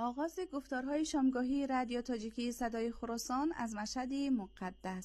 آغاز گفتارهای شامگاهی رادیو تاجیکی صدای خراسان از مشهدی مقدس.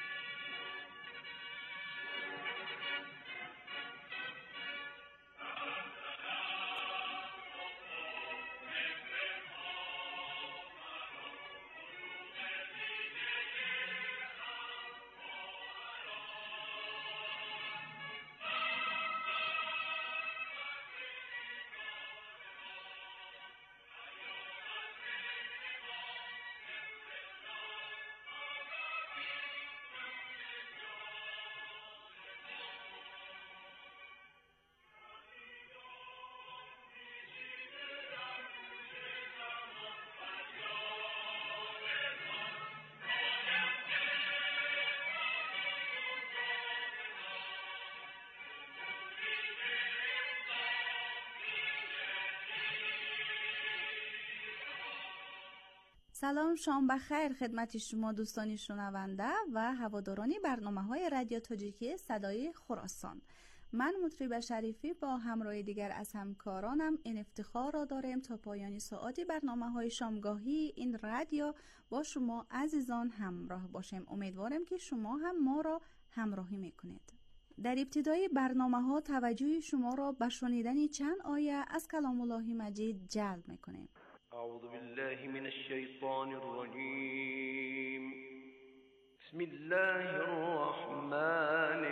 سلام، شام بخیر خدمت شما دوستانی شنونده و هوادارانی برنامه‌های رادیو تاجیکی صدای خراسان. من مطرب شریفی با همراه دیگر از همکارانم این افتخار را داریم تا پایان ساعتی برنامه‌های شامگاهی این رادیو با شما عزیزان همراه باشیم. امیدوارم که شما هم ما را همراهی میکنید. در ابتدای برنامه‌ها توجه شما را به شنیدن چند آیه از کلام الله مجید جلب میکنیم. أعوذ بالله من الشيطان الرجيم. بسم الله الرحمن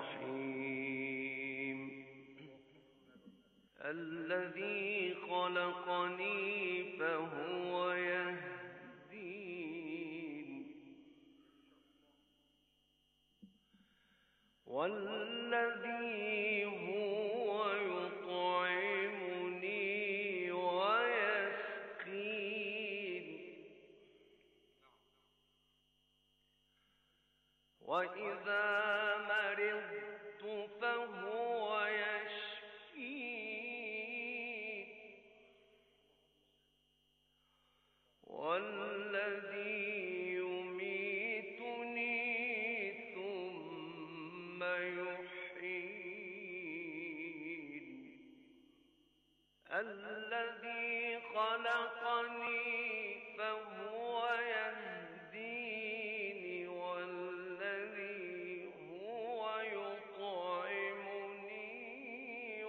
الرحيم. الذي خلقني فهو يهدين والذي هو يطعمني وإذا مرضت فهو يشفين والذي يميتني ثم يحيين الذي خلقني فهو يهديني والذي هو يطعمني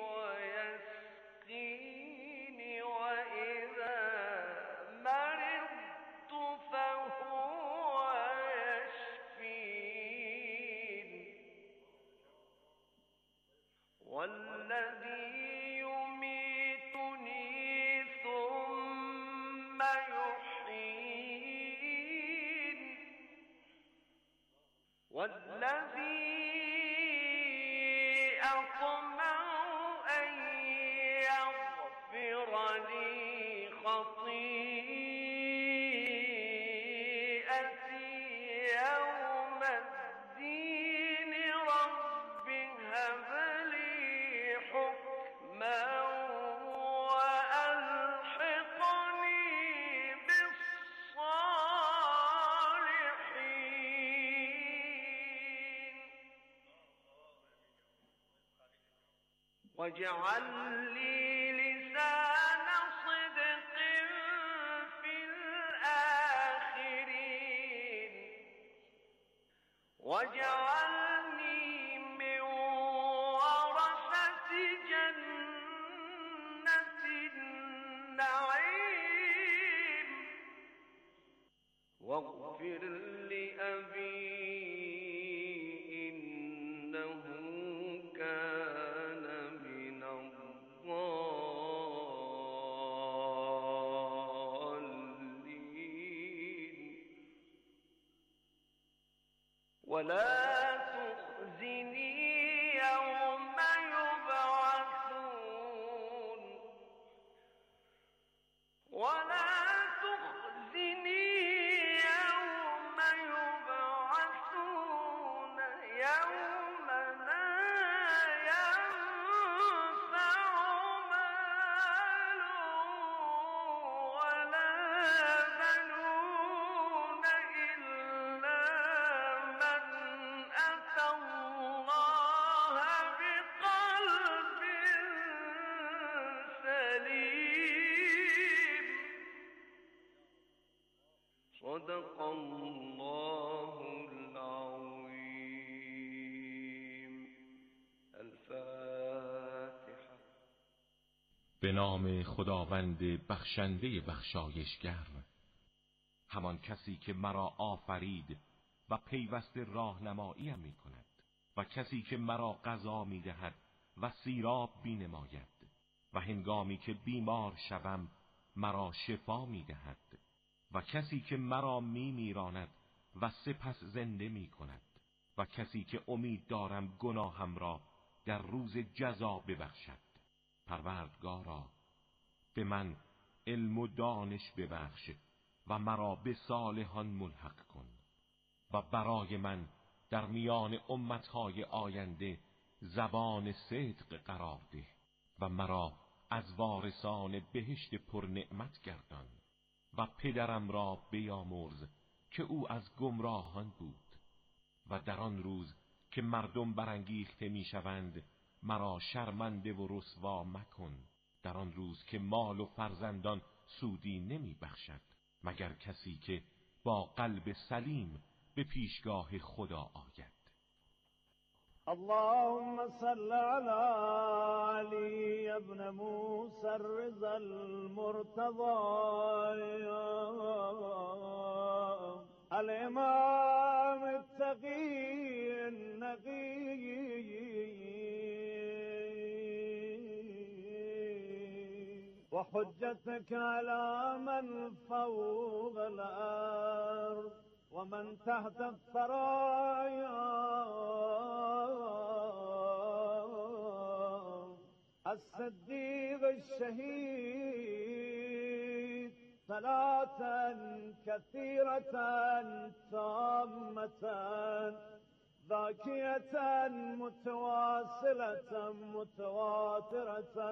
ويسقيني وإذا مرضت فهو يشفين والذي يميتني ثم يحيين والذي أطمع أن يغفر لي خطيئتي يوم الدين رب هب لي حكما واجعل لي لسان صدق في الآخرين واجعلني من ورثة جنة النعيم واغفر لأبي إنه كان من الضالين ولا تخزني يوم يبعثون ولا تخزني يوم يبعثون يوم لا من به نام خداوند بخشنده بخشایشگر، همان کسی که مرا آفرید و پیوسته راهنماییم می کند و کسی که مرا غذا می دهد و سیراب می نماید و هنگامی که بیمار شوم مرا شفا می دهد و کسی که مرا می میراند و سپس زنده می کند و کسی که امید دارم گناهم را در روز جزا ببخشد. پروردگارا به من علم و دانش ببخش و مرا به صالحان ملحق کن و برای من در میان امتهای آینده زبان صدق قرار ده و مرا از وارثان بهشت پر نعمت گردان و پدرم را بیامرز که او از گمراهان بود و در آن روز که مردم برانگیخته میشوند مرا شرمنده و رسوا مکن، در آن روز که مال و فرزندان سودی نمی بخشد مگر کسی که با قلب سلیم به پیشگاه خدا آید. اللهم صل على علي ابن موسى الرضا المرتضى الامام التقي النقي وحجتك على من فوق الارض ومن تحت الثرايا الصديق الشهيد صلاة كثيرة تامة ذاكية متواصلة متواترة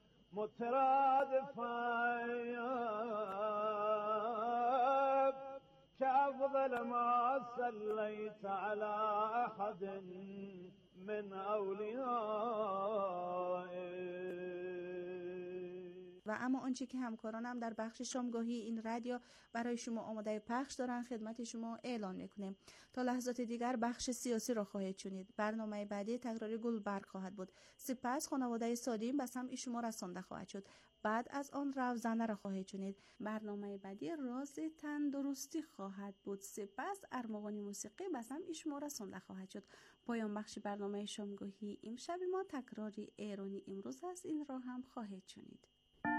مترادفة كأفضل ما صليت على أحد من أوليائك. و اما آنچه که همکارانم در بخش شامگاهی این رادیو برای شما آماده پخش دارن خدمت شما اعلان میکنیم. تا لحظات دیگر بخش سیاسی را خواهید شنید. برنامه بعدی تکرار گلبرگ خواهد بود. سپس خانواده سالم به سمع شما رسانده خواهد شد. بعد از آن روزنه را خواهید شنید. برنامه بعدی راز تندرستی خواهد بود. سپس ارمغانی موسیقی به سمع شما رسانده خواهد شد. پایان بخش برنامه شامگاهی امشب ما تکراری ایرانی امروز است. این را هم خواهید شنید.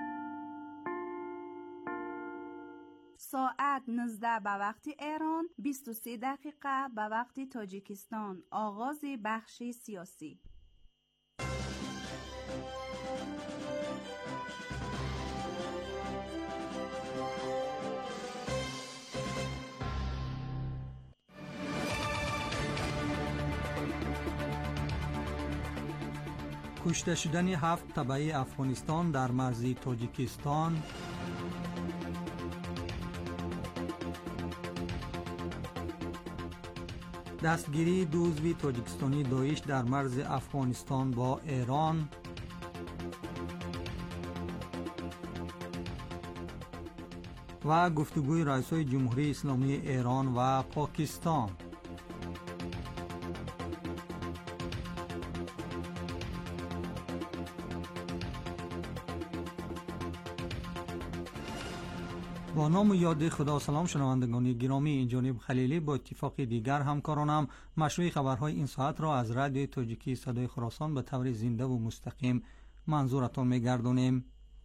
ساعت 19 به وقت ایران، 23 دقیقه به وقت تاجیکستان. آغاز بخش سیاسی. کشته شدن 7 تبعه افغانستان در مرز تاجیکستان، دستگیری 2 عضو تاجیکستانی داعش در مرز افغانستان با ایران، و گفتگوی رئیسای جمهوری اسلامی ایران و پاکستان. با نام و یاد خدا. سلام شنوندگان گرامی، این جانب خلیلی با اتفاق دیگر همکارانم مشروع خبرهای این ساعت را از رادیو تاجیکی صدای خراسان به طور زنده و مستقیم منظورتان می‌گردانیم.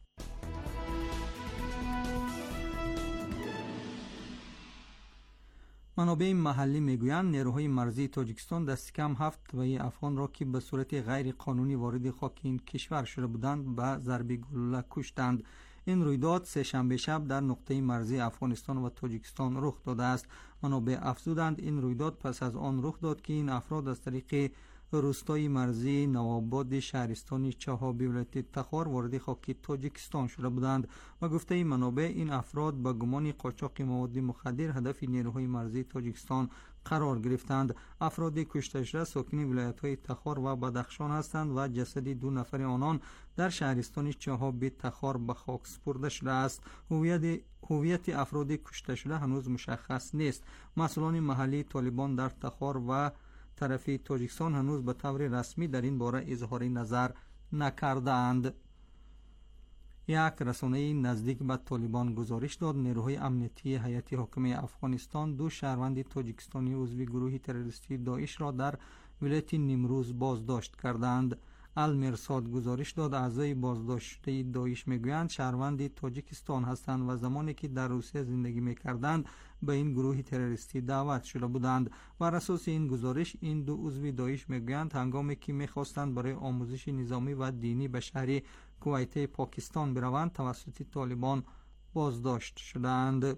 منابع محلی میگویند نیروهای مرزی تاجیکستان دست کم 7 تبعه افغان را که به صورت غیر قانونی وارد خاک این کشور شده بودند به ضرب گلوله کشتند. این رویداد سه شنبه شب در نقطه مرزی افغانستان و تاجیکستان رخ داده است. منابع افزودند این رویداد پس از آن رخ داد که این افراد از طریق روستای مرزی نوآباد شهرستان چهابی ولایت تخار وارد خاک تاجیکستان شده بودند و گفته منابع این افراد به گمان قاچاق مواد مخدر هدف نیروهای مرزی تاجیکستان قرار گرفتند. افراد کشته شده ساکن ولایت‌های تخار و بدخشان هستند و جسد 2 نفر آنان در شهرستان چهابی تخار به خاک سپرده شده است. هویت افراد کشته شده هنوز مشخص نیست. مسئولان محلی طالبان در تخار و طرف تاجیکستان هنوز به طور رسمی در این باره اظهار نظر نکردند. یک رسانه نزدیک به طالبان گزارش داد نیروهای امنیتی هیئت حاکمه افغانستان 2 شهروند تاجیکستانی عضو گروه تروریستی داعش را در ولایت نیمروز بازداشت کردند. المرصاد گزارش داد اعضای بازداشت شده داعش میگویند شهروند تاجیکستان هستند و زمانی که در روسیه زندگی میکردند به این گروه تروریستی دعوت شده بودند. بر اساس این گزارش این 2 عضو داعش میگویند هنگامی که میخواستند برای آموزش نظامی و دینی به شهر کویت پاکستان بروند توسط طالبان بازداشت شدند.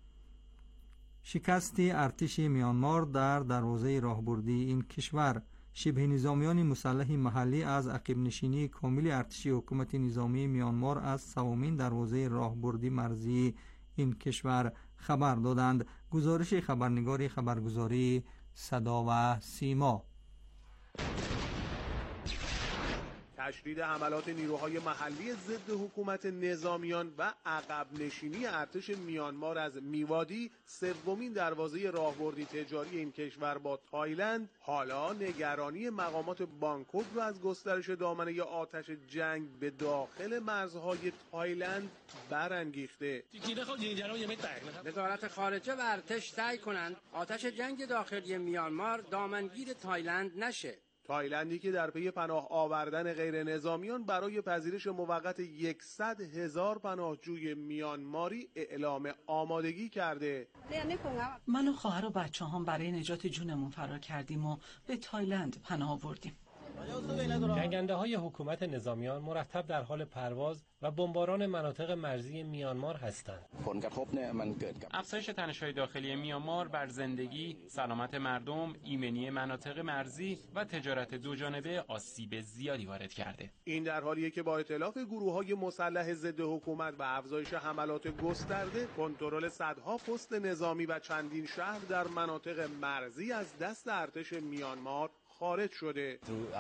شکست ارتش میانمار در دروازه راهبردی این کشور. شبه نظامیان مسلح محلی از عقب نشینی کامل ارتش حکومت نظامی میانمار از سومین دروازه راهبردی مرزی این کشور خبر دادند. گزارش خبرنگار خبرگزاری صدا و سیما. تشدید حملات نیروهای محلی ضد حکومت نظامیان و عقب نشینی ارتش میانمار از میوادی سومین دروازه راهبردی تجاری این کشور با تایلند حالا نگرانی مقامات بانکوک را از گسترش دامنه آتش جنگ به داخل مرزهای تایلند برانگیخته. وزارت خارجه و ارتش سعی کنند آتش جنگ داخلی میانمار دامنگیر تایلند نشه. تایلندی که در پی پناه آوردن غیر نظامیان برای پذیرش موقت 100,000 پناهجوی میانماری اعلام آمادگی کرده. من و خواهر و بچه‌هام برای نجات جونمون فرار کردیم و به تایلند پناه آوردیم. جنگنده‌های حکومت نظامیان مرتب در حال پرواز و بمباران مناطق مرزی میانمار هستند. افزایش تنش‌های داخلی میانمار بر زندگی، سلامت مردم، ایمنی مناطق مرزی و تجارت دوجانبه آسیب زیادی وارد کرده. این در حالیه که با ائتلاف گروه‌های مسلح ضد حکومت و افزایش حملات گسترده، کنترل صدها پست نظامی و چندین شهر در مناطق مرزی از دست ارتش میانمار خارج شده.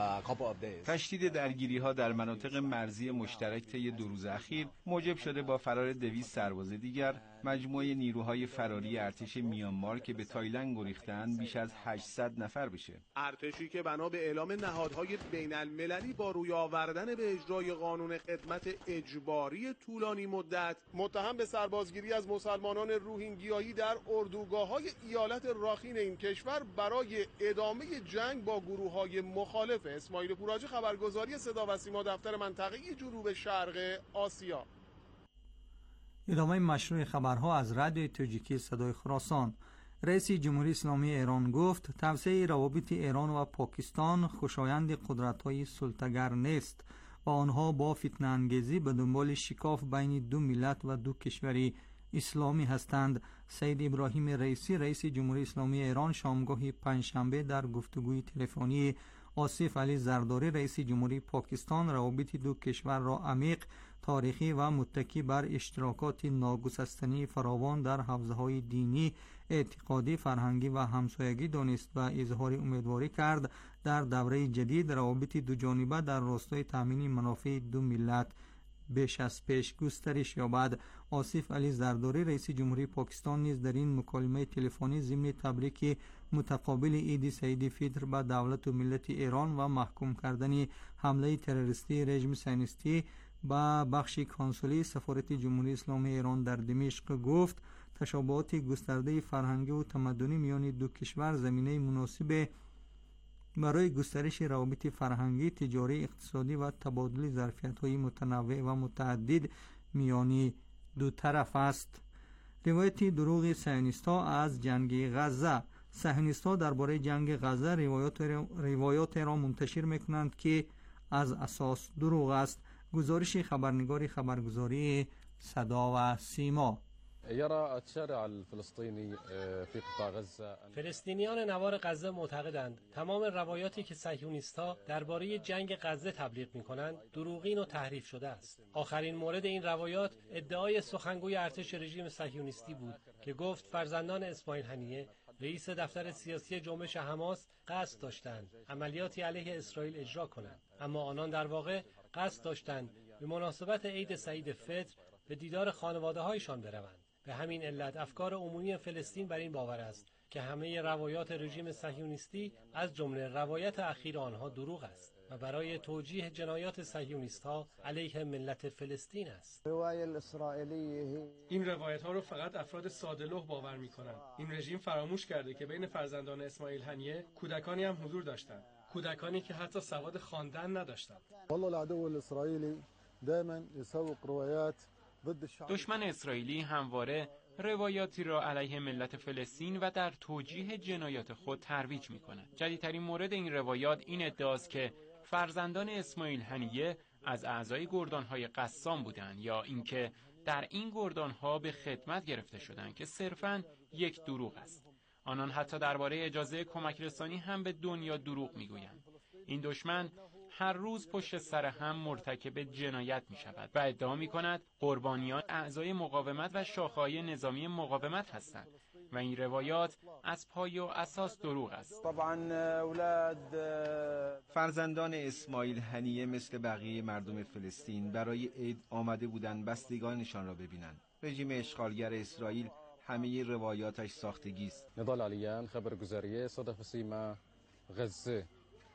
تشدید درگیری‌ها در مناطق مرزی مشترک طی 2 روز اخیر موجب شده با فرار 200 سرباز دیگر مجموعه نیروهای فراری ارتش میانمار که به تایلند گریختند بیش از 800 نفر بشه. ارتشی که بنا به اعلام نهادهای بین‌المللی با روی آوردن به اجرای قانون خدمت اجباری طولانی مدت متهم به سربازگیری از مسلمانان روهینگیایی در اردوگاه‌های ایالت راخین این کشور برای ادامه جنگ با گروه‌های مخالف. اسماعیل پوراجی، خبرگزاری صدا و سیما، دفتر منطقه‌ای جنوب شرق آسیا. ادامه مشروع خبرها از رادیو تاجیکی صدای خراسان. رئیس جمهوری اسلامی ایران گفت توسعه روابط ایران و پاکستان خوشایند قدرت‌های سلطه‌گر نیست و آنها با فتنه انگیزی به دنبال شکاف بین 2 ملت و 2 کشور اسلامی هستند. سید ابراهیم رئیسی رئیس جمهوری اسلامی ایران شامگاه پنجشنبه در گفتگوی تلفنی آصف علی زرداری رئیس جمهوری پاکستان روابط 2 کشور را عمیق، تاریخی و متکی بر اشتراکات ناگسستنی فراوان در حوزه‌های دینی، اعتقادی، فرهنگی و همسایگی دانست و اظهار امیدواری کرد در دوره جدید روابط 2 جانبه در راستای تامین منافع 2 ملت بیش از پیش گسترش یابد. آصف علی زرداری رئیس جمهوری پاکستان نیز در این مکالمه تلفنی ضمن تبریک متقابل عید سعید فطر به دولت و ملت ایران و محکوم کردن حمله تروریستی رژیم صهیونیستی به بخش کنسولی سفارت جمهوری اسلامی ایران در دمشق گفت تشابهات گسترده فرهنگی و تمدنی میان 2 کشور زمینه مناسب برای گسترش روابط فرهنگی، تجاری، اقتصادی و تبادل ظرفیت‌های متنوع و متعدد میان 2 طرف است. روایت دروغ صهیونیست‌ها از جنگ غزه. صهیونیست‌ها درباره جنگ غزه روایات را منتشر می‌کنند که از اساس دروغ است. گزارش خبرنگار خبرگزاری صدا و سیما. فلسطینیان نوار غزه معتقدند تمام روایاتی که صهیونیست‌ها درباره جنگ غزه تبلیغ می‌کنند دروغین و تحریف شده است. آخرین مورد این روایات ادعای سخنگوی ارتش رژیم صهیونیستی بود که گفت فرزندان اسماعیل هنیه رئیس دفتر سیاسی جنبش حماس قصد داشتند عملیاتی علیه اسرائیل اجرا کنند، اما آنان در واقع قصد داشتند به مناسبت عید سعید فطر به دیدار خانواده‌هایشان بروند. به همین علت افکار عمومی فلسطین بر این باور است که همه روایات رژیم صهیونیستی از جمله روایت اخیر آنها دروغ است و برای توجیه جنایات صهیونیست‌ها علیه ملت فلسطین است. این روایت‌ها رو فقط افراد ساده‌لوح باور می‌کنند. این رژیم فراموش کرده که بین فرزندان اسماعیل هنیه کودکانی هم حضور داشتند. کودکانی که حتی سواد خواندن نداشتند. دشمن اسرائیلی همواره روایاتی را علیه ملت فلسطین و در توجیه جنایات خود ترویج می‌کند. جدیدترین مورد این روایات این ادعاست که فرزندان اسماعیل هنیه از اعضای گردان‌های قسام بودند یا اینکه در این گردان‌ها به خدمت گرفته شدند که صرفاً یک دروغ است. آنان حتی درباره اجازه کمک رسانی هم به دنیا دروغ می‌گویند. این دشمن هر روز پشت سر هم مرتکب جنایت می شود و ادعا می کند قربانیان اعضای مقاومت و شاخه‌های نظامی مقاومت هستند و این روایات از پای و اساس دروغ است. فرزندان اسماعیل هنیه مثل بقیه مردم فلسطین برای عید آمده بودند بستگانشان را ببینند. رژیم اشغالگر اسرائیل همه روایاتش ساختگی است. نضال علیان خبرگزاری صدف سیما غزه.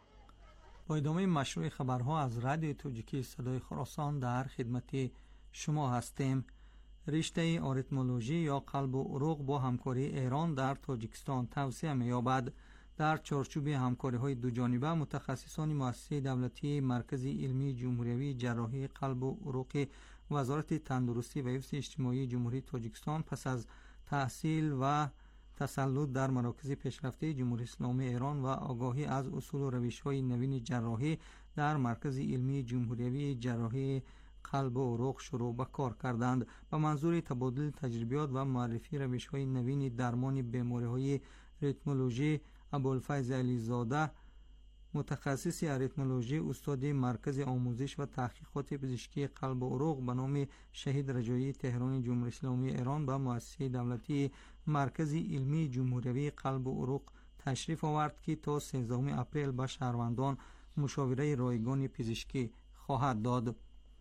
با ادامه مشروع خبرها از رادیو توجیکی صدای خراسان در خدمت شما هستیم. رشته آریتمولوژی یا قلب و عروق با همکاری ایران در تاجیکستان توسعه می‌یابد. در چارچوب همکاری‌های دوجانبه متخصصان مؤسسه دولتی مرکز علمی جمهوری جراحی قلب و عروق وزارت تندرستی و حفظ اجتماعی جمهوری تاجیکستان پس از تحصیل و تسلط در مراکز پیشرفته جمهوری اسلامی ایران و آگاهی از اصول و روش‌های نوین جراحی در مرکز علمی جمهوری جراحی قلب و عروق شروع به کار کردند به منظور تبادل تجربیات و معرفی روش‌های نوین درمان بیماری‌های ریتمولوژی. ابوالفیض علیزاده متخصص اریتمولوژی استاد مرکز آموزش و تحقیقات پزشکی قلب و عروق به نام شهید رجایی تهران جمهوری اسلامی ایران به مؤسسه دولتی مرکز علمی جمهوری قلب و عروق تشریف آورد که تا 13 اپریل به شهروندان مشاوره رایگان پزشکی خواهد داد.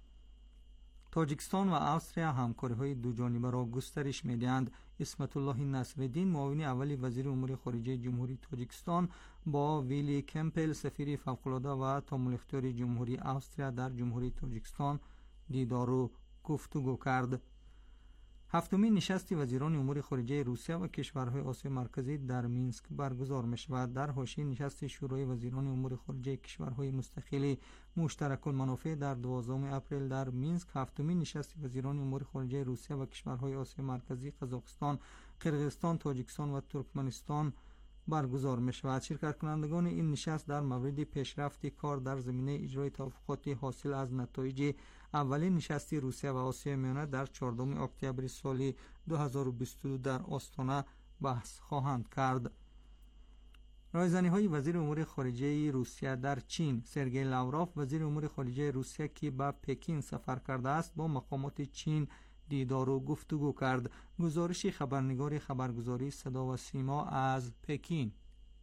تاجیکستان و استرالیا همکاری‌های دوجانبه را گسترش می‌دهند. اسمت الله نصرالدین معاون اول وزیر امور خارجه جمهوری تاجیکستان با ویلی کمپل سفیر فوق‌العاده و تامل اختیار جمهوری استرالیا در جمهوری تاجیکستان دیدار و گفتگو کرد. هفتمین نشست وزیران امور خارجه روسیه و کشورهای آسیا مرکزی در مینسک برگزار می‌شود. در حاشیه نشست شورای وزیران امور خارجه کشورهای مستقل مشترک المنافع در 12 اپریل در مینسک هفتمین نشست وزیران امور خارجه روسیه و کشورهای آسیا مرکزی قزاقستان، قرقیزستان، تاجیکستان و ترکمنستان برگزار می‌شود. شرکت کنندگان این نشست در مورد پیشرفت کار در زمینه اجرای توافقات حاصل از نتایج اولین نشست روسیه و آسیا میانه در 14 اکتبر سال 2022 در آستانه بحث خواهند کرد. رایزنی‌های وزیر امور خارجه روسیه در چین. سرگئی لاوروف وزیر امور خارجه روسیه که به پکین سفر کرده است با مقامات چین دیدار و گفتگو کرد. گزارش خبرنگار خبرگزاری صدا و سیما از پکین.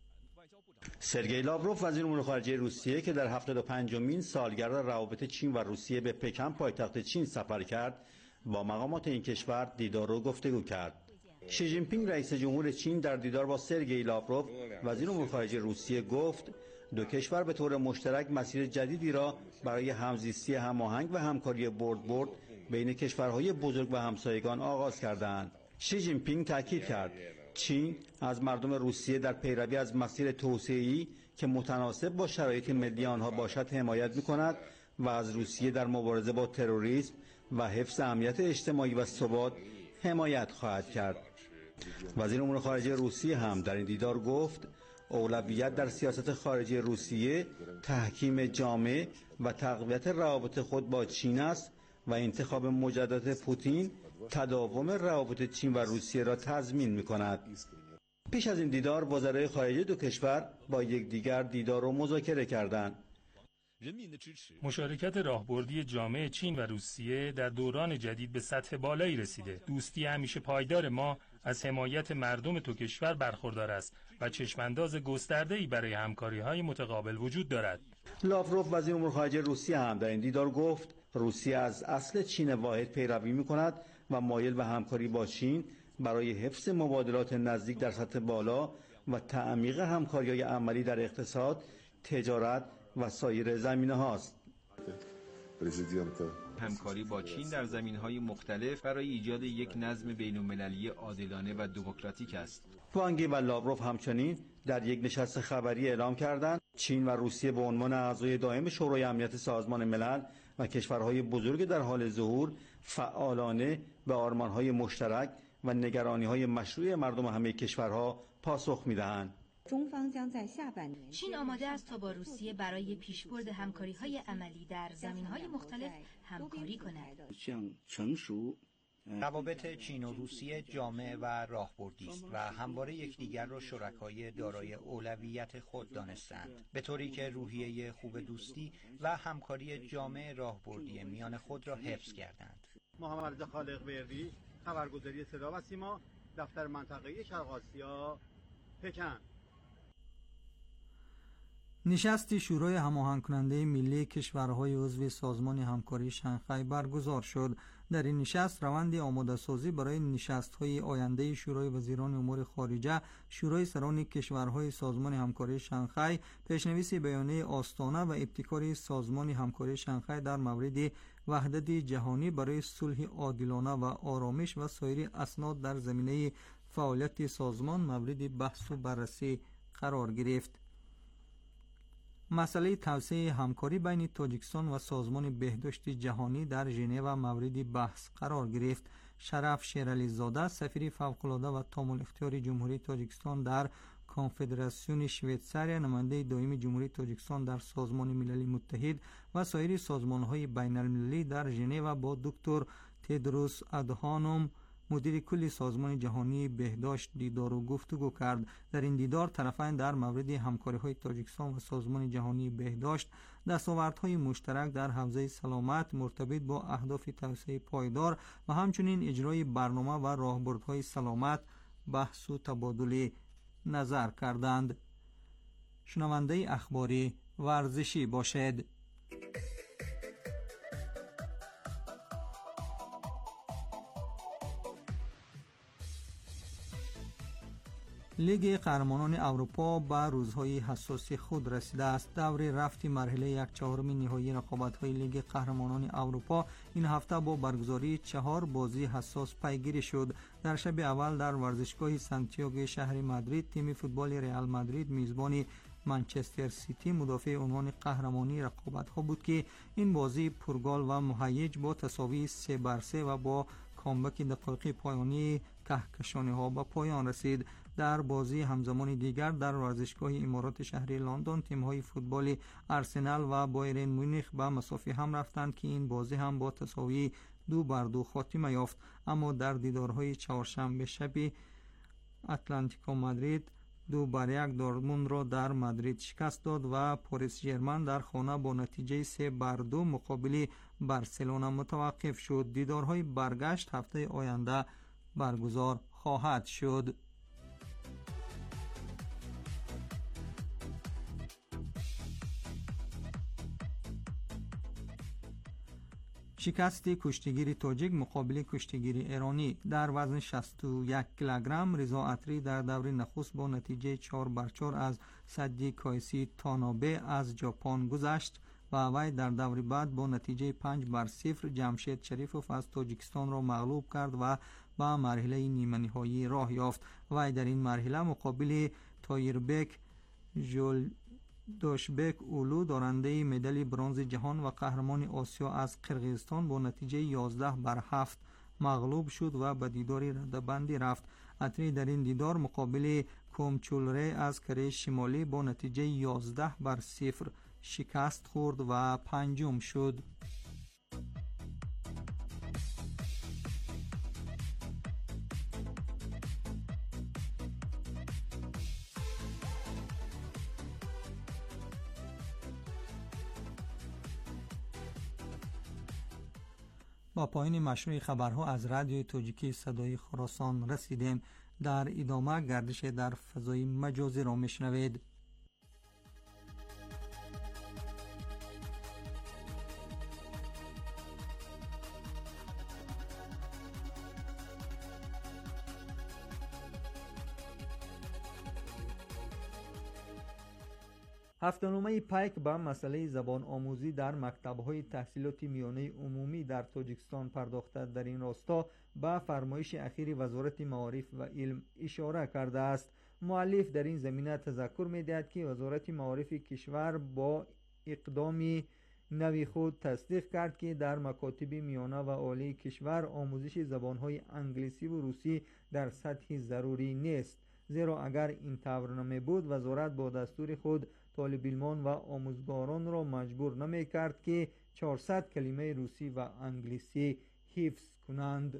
سرگئی لاوروف وزیر امور خارجه روسیه که در 75مین سالگرد روابط چین و روسیه به پکن پایتخت چین سفر کرد با مقامات این کشور دیدار و گفتگو کرد. شی جین پینگ رئیس جمهور چین در دیدار با سرگئی لاوروف وزیر امور خارجه روسیه گفت دو کشور به طور مشترک مسیر جدیدی را برای همزیستی هماهنگ و همکاری برد بین کشورهای بزرگ و همسایگان آغاز کردند. شی جین پینگ تاکید کرد چین از مردم روسیه در پیروی از مسیر توسعه‌ای که متناسب با شرایط ملی آنها باشد حمایت می‌کند و از روسیه در مبارزه با تروریسم و حفظ امنیت اجتماعی و ثبات حمایت خواهد کرد. وزیر امور خارجه روسیه هم در این دیدار گفت اولویت در سیاست خارجی روسیه تحکیم جامع و تقویت روابط خود با چین است و انتخاب مجدد پوتین تداوم روابط چین و روسیه را تضمین می‌کند. پیش از این دیدار وزرای خارجه دو کشور با یکدیگر دیدار و مذاکره کردند. مشارکت راهبردی جامع چین و روسیه در دوران جدید به سطح بالایی رسیده. دوستی همیشه پایدار ما از حمایت مردم دو کشور برخوردار است و چشمانداز گسترده‌ای برای همکاری‌های متقابل وجود دارد. لاوروف وزیر امور خارجه روسیه هم در این دیدار گفت روسیه از اصل چین واحد پیروی می‌کند و مایل به همکاری با چین برای حفظ مبادلات نزدیک در سطح بالا و تعمیق همکاری‌های عملی در اقتصاد، تجارت و سایر زمینه‌ها است. همکاری با چین در زمینه‌های مختلف برای ایجاد یک نظم بین‌المللی عادلانه و دموکراتیک است. وانگ و لاوروف همچنین در یک نشست خبری اعلام کردند چین و روسیه به عنوان اعضای دائم شورای امنیت سازمان ملل و کشورهای بزرگ در حال ظهور فعالانه به آرمان‌های مشترک و نگرانی‌های مشروع مردم همه کشورها پاسخ می‌دهند. چین آماده است تا با روسیه برای پیشبرد همکاری‌های عملی در زمینه‌های مختلف همکاری کند. روابط چین و روسیه جامع و راهبردی است و همواره یکدیگر را شرکای دارای اولویت خود دانستند، به طوری که روحیه خوب دوستی و همکاری جامع راهبردی میان خود را حفظ کردند. محمد خالق بردی، خبرگزاری صدا و سیما، دفتر منطقه شرق آسیا، پکن. نشست شورای هماهنگ کننده ملی کشورهای عضو سازمان همکاری شانگهای برگزار شد. در این نشست روند آماده سازی برای نشست‌های آینده شورای وزیران امور خارجه، شورای سران کشورهای سازمان همکاری شانگهای، پیشنویس بیانیه آستانه و ابتکار سازمان همکاری شانگهای در مورد وحدت جهانی برای صلح عادلانه و آرامش و سایر اسناد در زمینه فعالیت سازمان مورد بحث و بررسی قرار گرفت. مسئله توسعه همکاری بین تاجیکستان و سازمان بهداشت جهانی در ژنو مورد بحث قرار گرفت. شرف شیرعلی زاده، سفیر فوق‌العاده و تام الاختیار جمهوری تاجیکستان در کنفدراسیون شویتزاریا، نماینده دائم جمهوری تاجیکستان در سازمان ملل متحد و سایر سازمان‌های بین‌المللی در ژنو با دکتر تدروس ادهانوم، مدیر کل سازمان جهانی بهداشت، دیدار و گفتگو کرد. در این دیدار طرفین در مورد همکاری‌های تاجیکستان و سازمان جهانی بهداشت، دستاوردهای مشترک در حوزه سلامت مرتبط با اهداف توسعه پایدار و همچنین اجرای برنامه و راهبردهای سلامت بحث و تبادل نظر کردند. شنونده اخباری ورزشی باشد. لیگ قهرمانان اروپا به روزهای حساس خود رسیده است. دور رفت مرحله یک چهارم نهایی رقابت‌های لیگ قهرمانان اروپا این هفته با برگزاری 4 بازی حساس پیگیری شد. در شب اول در ورزشگاه سانتیاگو شهر مادرید، تیم فوتبال رئال مادرید میزبان منچستر سیتی مدافع عنوان قهرمانی رقابت‌ها بود که این بازی پرگل و مهیج با تساوی 3-3 و با کامبک دقایق پایانی کهکشانی‌ها به پایان رسید. در بازی همزمان دیگر در ورزشگاه امارات شهری لندن، تیم‌های فوتبال آرسنال و بایرن مونیخ به مساوی هم رفتند که این بازی هم با تساوی 2-2 خاتمه یافت. اما در دیدارهای چهارشنبه شب، اتلتیکو مادرید 2-1 دورتموند را در مادرید شکست داد و پاریس ژرمن در خانه با نتیجه 3-2 مقابل بارسلونا متوقف شد. دیدارهای برگشت هفته آینده برگزار خواهد شد. شکست کشتیگیر تاجیک مقابل کشتیگیر ایرانی. در وزن 61 کیلوگرم رضا عطری در دور نخست با نتیجه 4-4 از صدی کایسی تانابه از ژاپن گذشت و وی در دور بعد با نتیجه 5-0 جمشید شریفوف از تاجیکستان را مغلوب کرد و به مرحله نیمه نهایی راه یافت. وی در این مرحله مقابل تایربک داشبک اولو دارنده مدال برنز جهان و قهرمان آسیا از قرقیزستان با نتیجه 11-7 مغلوب شد و به دیدار رده‌بندی رفت. عطری در این دیدار مقابل کومچولره از کره شمالی با نتیجه 11-0 شکست خورد و پنجم شد. با پایان مشروع خبرها از رادیوی تاجیکی صدای خراسان رسیدیم. در ادامه گردش در فضای مجازی را میشنوید. هفته‌نامه پیک به مسئله زبان آموزی در مکتب‌های تحصیلات میانه عمومی در تاجیکستان پرداخته در این راستا به فرمایش اخیر وزارت معارف و علم اشاره کرده است. مؤلف در این زمینه تذکر می‌دهد که وزارت معارف کشور با اقدام نوی خود تصدیق کرد که در مکاتب میانه و عالی کشور آموزش زبان‌های انگلیسی و روسی در سطح ضروری نیست، زیرا اگر این طور نمی بود وزارت با دستور خود طالب علمان و آموزگاران را مجبور نمی کرد که 400 کلمه روسی و انگلیسی حفظ کنند.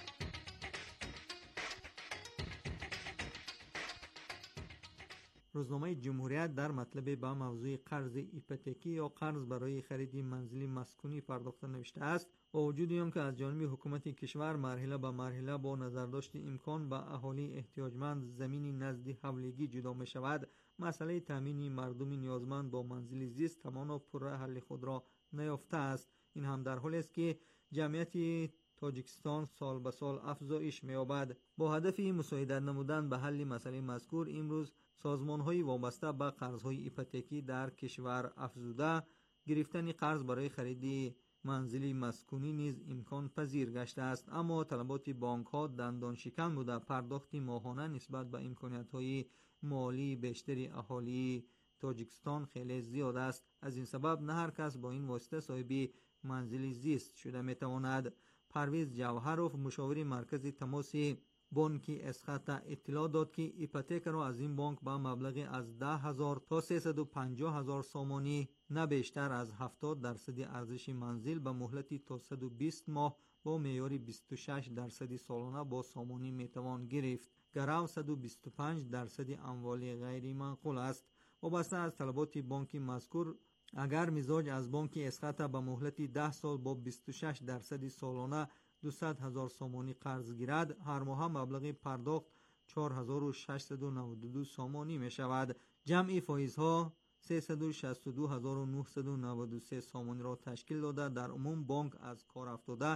روزنامه جمهوریت در مطلب به موضوع قرض ایپوتکی یا قرض برای خرید منزل مسکونی پرداخته نوشته است: با وجود آنکه از جانب حکومت کشور مرحله به مرحله با نظرداشت امکان به اهالی احتیاجمند زمینی نزد حولگی جدا می شود، مسئله تامین مردم نیازمند با منزل زیست تماما پرراه حل خود را نیافته است. این هم در حالی است که جمعیت تاجیکستان سال به سال افزایش می‌یابد. با هدف مساعدت نمودن به حل مسئله مذکور امروز سازمان‌های وابسته به قرض‌های ایپوتکی در کشور افزوده گرفتن قرض برای خرید منزلی مسکونی نیز امکان پذیر گشته است، اما طلبات بانک‌ها دندان شکن بوده پرداخت ماهانه نسبت به امکانات‌های مالی بیشتری اهالی تاجیکستان خیلی زیاد است. از این سبب نه هر کس با این واسطه صاحب منزلی زیست شده می‌تواند. پرویز جوهروف مشاور مرکز تماس بانک اسخط اطلاع داد که ایپوتک را از این بانک با مبلغ از 10,000 تا 350,000 سامانی نه بیشتر از 70% ارزش منزل به مهلت تا 120 ماه با معیار 26% سالانه با سامانی میتوان گرفت. گرو 125% اموال غیر منقول است. وابسته از طلبات بانک مذکور اگر مزاج از بانک اسخط به مهلت 10 سال با 26% سالانه 200,000 سامانی قرض گیرد، هر ماه مبلغ پرداخت 4,692 سامانی می شود. جمعی فایزها 362,993 سامانی را تشکیل داده. در عموم بانک از کار افتاده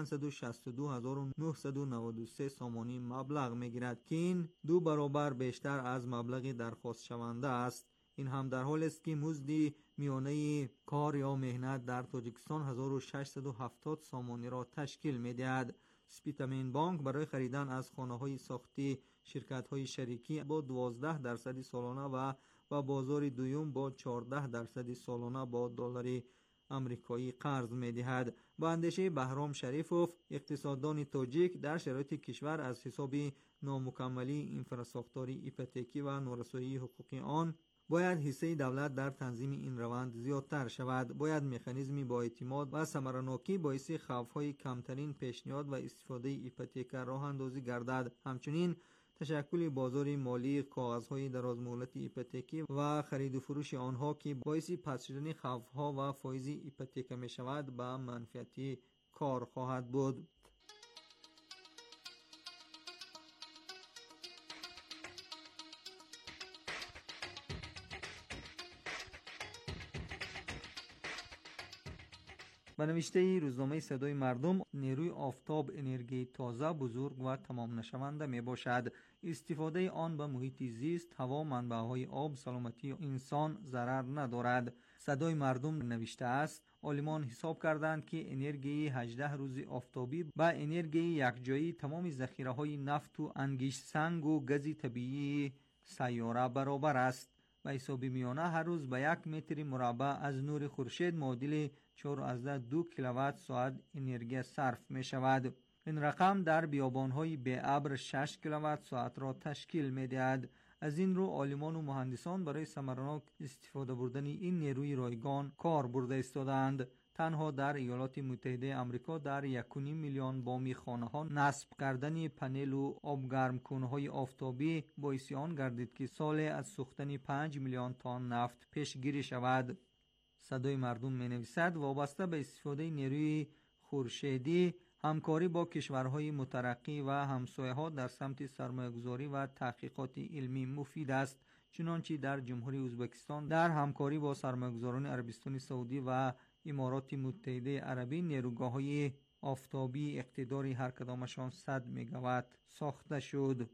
562,993 سامانی مبلغ می گیرد که این 2 برابر بیشتر از مبلغ درخواست شونده است. این هم در حالی است که مزد میانه کار یا مهنت در تاجیکستان 1670 سامانی را تشکیل می‌دهد. سپیتامین بانک برای خریدن از خانه‌های ساختی شرکت‌های شریکی با 12% سالانه و بازار دوم با 14% سالانه با دلار امریکایی قرض می‌دهد. با اندیشه بهرام شریفوف اقتصاددان تاجیک در شرایط کشور از حساب نامکملی اینفراساختاری ایپوتکی و نارسایی حقوقی آن باید حصه دولت در تنظیم این روند زیادتر شود. باید مکانیزمی با اعتماد و ثمراناکی باعث خوف‌های کمترین پیشنهاد و استفاده ایپوتک راه اندازی گردد. همچنین تشکل بازار مالی کاغذهای دراز مهلت ایپوتکی و خرید و فروش آنها که باعث پس شدن خوف‌ها و فایز ایپوتک می شود به منفعت کار خواهد بود. به نوشته روزنامه صدای مردم، نیروی آفتاب انرژی تازه، بزرگ و تمام نشونده می باشد. استفاده آن به محیط زیست، هوا، منبعهای آب، سلامتی انسان ضرر ندارد. صدای مردم نوشته است: عالمان حساب کردند که انرژی 18 روز آفتابی با انرژی یکجایی تمام ذخیره‌های نفت و انگیش سنگ و گاز طبیعی سیاره برابر است. به حساب میانه هر روز به 1 متر مربع از نور خورشید معادل 4.2 کیلووات ساعت انرژی صرف می شود. این رقم در بیابان‌های بی ابر 6 کیلووات ساعت را تشکیل می دهد. از این رو عالمان و مهندسان برای ثمرناک استفاده بردن این نیروی رایگان کار برده ایستادند. تنها در ایالات متحده آمریکا در 1.5 میلیون بامی خانه‌ها نصب کردن پنل و آبگرمکنهای آفتابی باعث آن گردید که سال از سوختن 5 میلیون تن نفت پیشگیری شود. صدای مردم می‌نویسد: وابسته به استفاده نیروی خورشیدی همکاری با کشورهای مترقی و همسایه‌ها در سمت سرمایه‌گذاری و تحقیقات علمی مفید است، چنانچه در جمهوری ازبکستان در همکاری با سرمایه‌گذاران عربستان سعودی و امارات متحده عربی نیروگاه‌های آفتابی اقتداری هر کدامشان 100 مگاوات ساخته شد.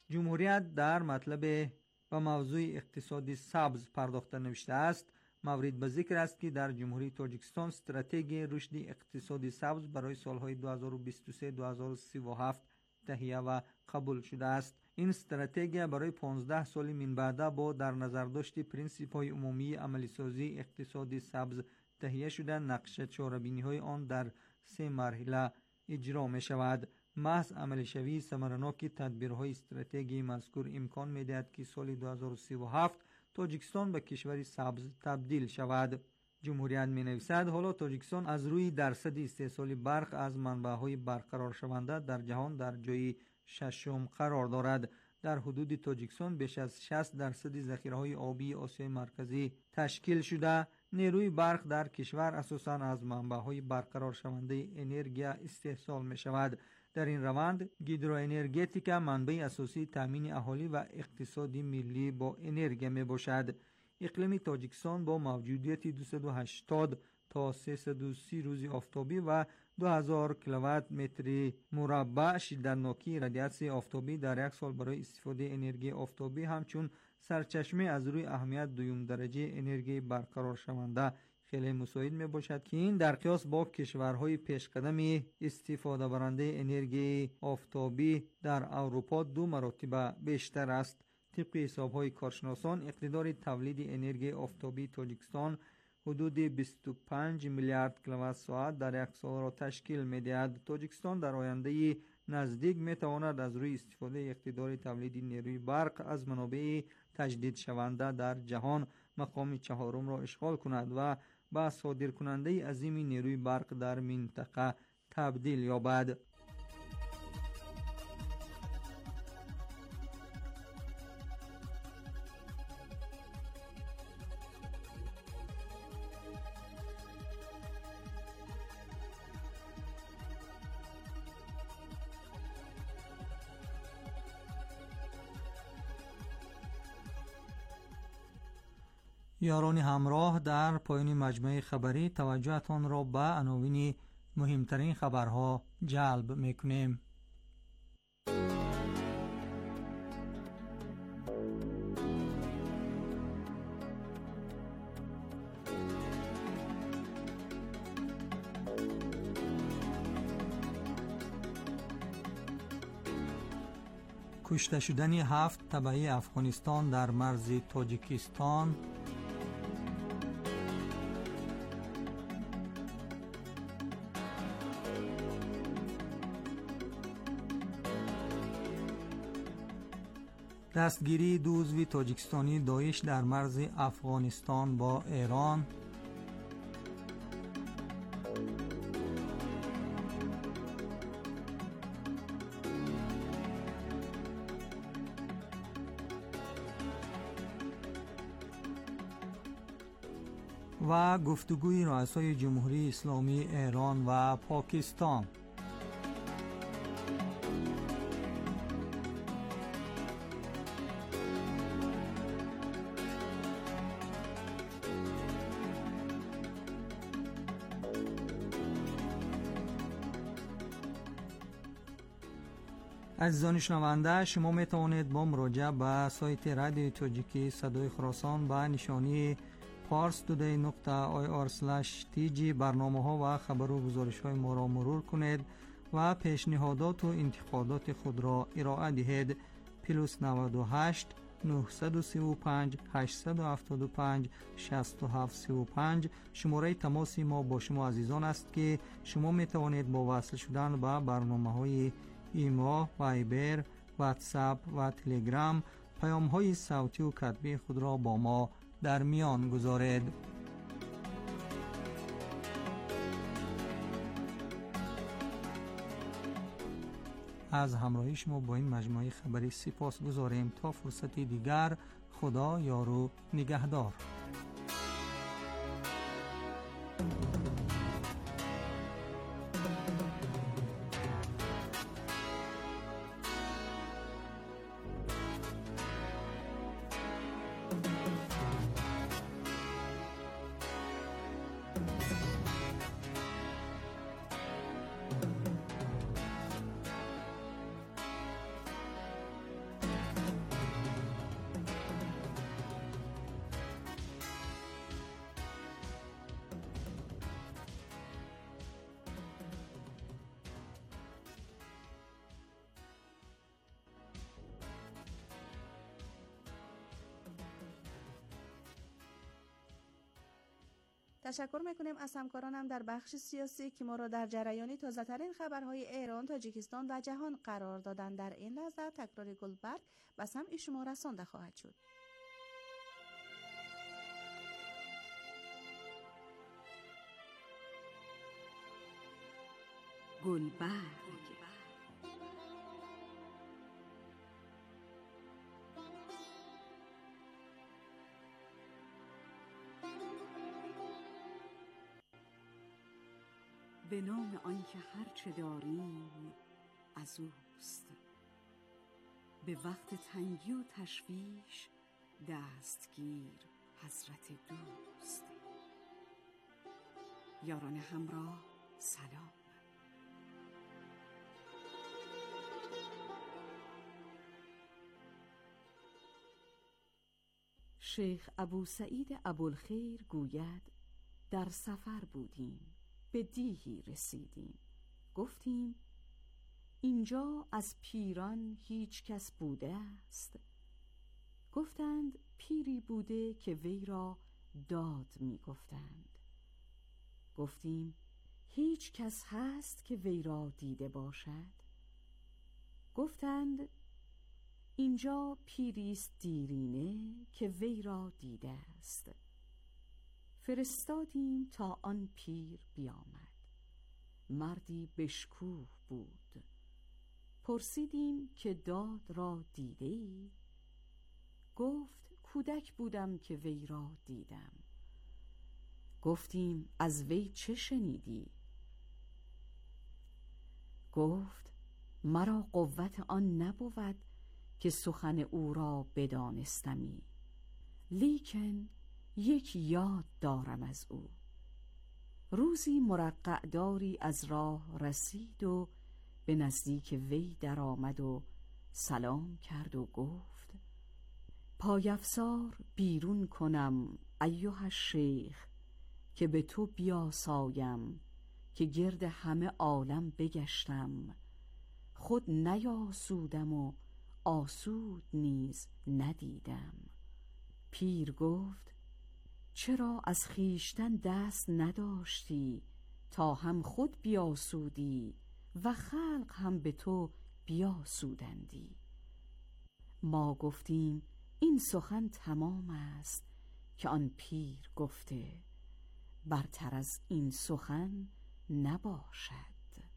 جمهوریت در مطلب و موضوع اقتصادی سبز پرداخته نوشته است: مورد به ذکر است که در جمهوری تاجیکستان استراتژی رشد اقتصادی سبز برای سالهای 2023-2037 تهیه و قبول شده است. این استراتژی برای 15 سال من بعد با در نظر داشت پرینسیپ‌های عمومی عملی سازی اقتصادی سبز تهیه شده، نقشه چاره‌بینی‌های آن در 3 مرحله اجرا می شود. محض عملی شوی ثمرناک تدبیرهای استراتژی مذکور امکان می‌دهد که سال 2037 تاجیکستان به کشوری سبز تبدیل شود. جمهوریت می‌نویسد حالا تاجیکستان از روی درصد استحصال برق از منبع‌های برقرار شونده در جهان در جای 6م قرار دارد. در حدود تاجیکستان بیش از 60% ذخیره‌های آبی آسیای مرکزی تشکیل شده. نیروی برق در کشور اساساً از منبع‌های برقرار شونده انرژی استحصال می‌شود. در این روند گیدروانرژتیک منبع اساسی تامین اهالی و اقتصادی ملی با انرژی میباشد. اقلیم تاجیکستان با موجودیت 280 تا 330 روز آفتابی و 2000 کیلووات متر مربع شدتناکی رادیاسیون آفتابی در یک سال برای استفاده انرژی آفتابی همچون سرچشمه از روی اهمیت دوم درجه انرژی برقرار شونده خیلی مساعد می باشد که این در قیاس با کشورهای پیشقدم استفاده برنده انرژی آفتابی در اروپا 2 مرتبه بیشتر است. طبق حساب‌های کارشناسان اقتدار تولید انرژی آفتابی تاجیکستان حدود 25 میلیارد کیلووات ساعت در یک سال را تشکیل می‌دهد. تاجیکستان در آینده نزدیک می‌تواند از روی استفاده اقتدار تولید نیروی برق از منابع تجدید شونده در جهان مقام 4 را اشغال کند و به صادر کننده عظیم نیروی برق در منطقه تبدیل یابد. یاران همراه، در پایان مجموعه خبری توجهتان را به عناوین مهمترین خبرها جلب میکنیم. کشته شدن 7 تبعی افغانستان در مرز تاجیکستان، دستگیری 2 عضو تاجیکستانی داعش در مرز افغانستان با ایران، و گفتگوی رؤسای جمهوری اسلامی ایران و پاکستان. عزیزان شنونده، شما می توانید با مراجعه به سایت رادیو تاجیکی صدای خراسان به نشانی parstoday.ir/tg برنامه ها و خبر و گزارش های ما را مرور کنید و پیشنهادات و انتقادات خود را ارائه دهید. +98 935 875 6735 شماره تماس ما با شما عزیزان است که شما می توانید با وصل شدن به برنامه های ایما، وایبر، واتساپ و تلگرام پیام های صوتی و کتبی خود را با ما در میان گذارید. از همراهی شما با این مجموعه خبری سپاس گذاریم. تا فرصتی دیگر، خدا یار و نگهدار. تشکر میکنیم از همکارانم در بخش سیاسی که ما را در جریان تازه‌ترین خبرهای ایران، تاجیکستان و جهان قرار دادند. در این لحظه تکرار گلبرگ به سمع شما رسانده خواهد شد. گلبرگ به نام آنکه هر چه داریم از اوست، به وقت تنگی و تشویش دستگیر حضرت دوست. یاران همراه سلام. شیخ ابو سعید ابوالخیر گوید در سفر بودیم، به دیهی رسیدیم. گفتیم اینجا از پیران هیچ کس بوده است؟ گفتند پیری بوده که وی را داد می گفتند. گفتیم هیچ کس هست که وی را دیده باشد؟ گفتند اینجا پیریست دیرینه که وی را دیده است. فرستادیم تا آن پیر بیامد. مردی بشکوه بود. پرسیدیم که داد را دیده ای؟ گفت کودک بودم که وی را دیدم. گفتیم از وی چه شنیدی؟ گفت مرا قوت آن نبود که سخن او را بدانستمی، لیکن یک یاد دارم از او. روزی مرقع داری از راه رسید و به نزدیک وی در آمد و سلام کرد و گفت پایفزار بیرون کنم ایها الشیخ که به تو بیاسایم، که گرد همه عالم بگشتم، خود نیاسودم و آسود نیز ندیدم. پیر گفت چرا از خیشتن دست نداشتی تا هم خود بیاسودی و خلق هم به تو بیاسودندی؟ ما گفتیم این سخن تمام است که آن پیر گفته، برتر از این سخن نباشد.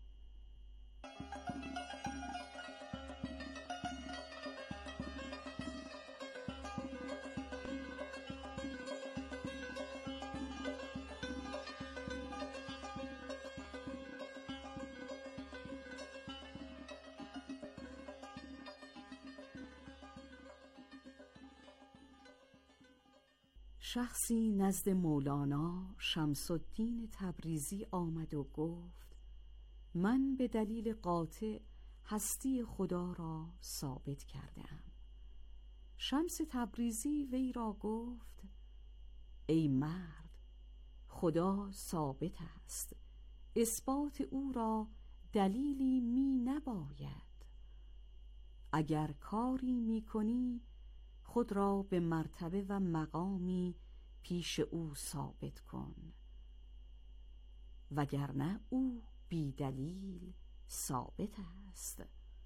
شخصی نزد مولانا شمس الدین تبریزی آمد و گفت من به دلیل قاطع هستی خدا را ثابت کرده‌ام. شمس تبریزی وی را گفت ای مرد، خدا ثابت است، اثبات او را دلیلی می نباید. اگر کاری می کنی خود را به مرتبه و مقامی پیش او ثابت کن، وگرنه او بی دلیل ثابت است.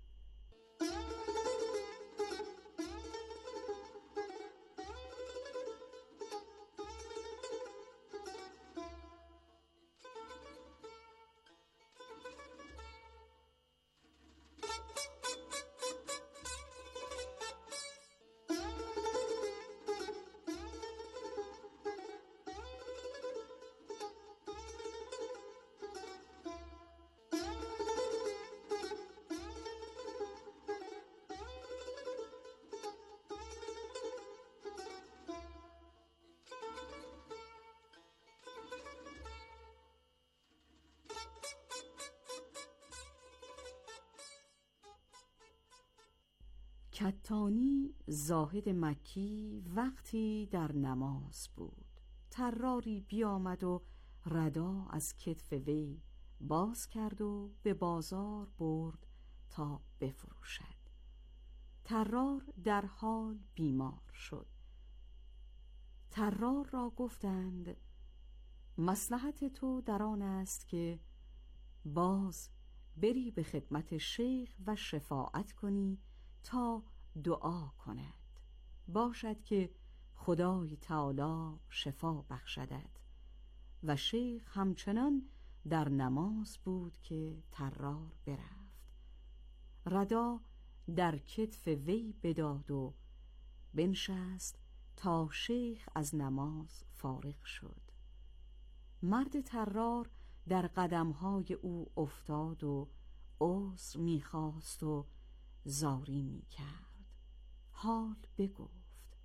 کتانی زاهد مکی وقتی در نماز بود، طراری بیامد و ردا از کتف وی باز کرد و به بازار برد تا بفروشد. طرار در حال بیمار شد. طرار را گفتند مصلحت تو در آن است که باز بری به خدمت شیخ و شفاعت کنی تا دعا کند، باشد که خدای تعالی شفا بخشدد. و شیخ همچنان در نماز بود که طرار برفت. ردا در کتف وی بداد و بنشست تا شیخ از نماز فارغ شد. مرد طرار در قدمهای او افتاد و عذر می‌خواست و زاری می‌کرد. حال بگفت.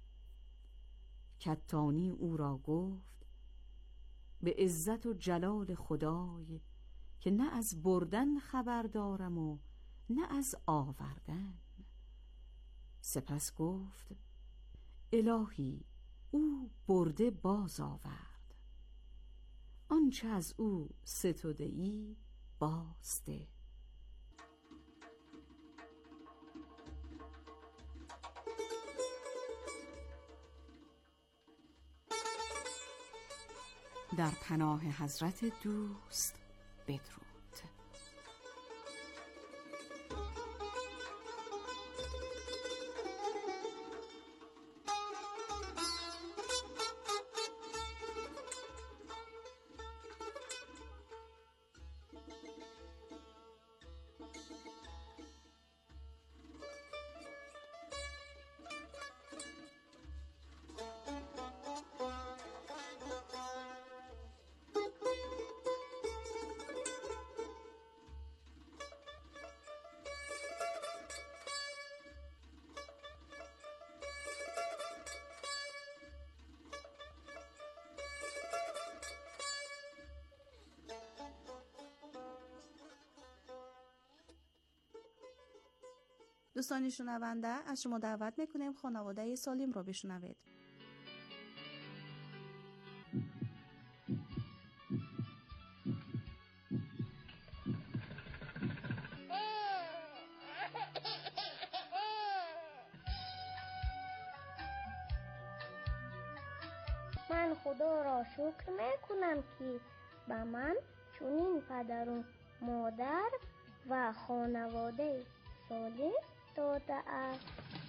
کتانی او را گفت: به عزت و جلال خدای که نه از بردن خبر دارم و نه از آوردن. سپس گفت: الهی او برده باز آورد، آنچه از او ستوده‌ای بازده. در پناه حضرت دوست بدرود. دوستانی شنونده، از شما دعوت میکنیم خانواده سالم رو بشنوید. من خدا را شکر میکنم که به من چنین پدر و مادر و خانواده سالم داده است.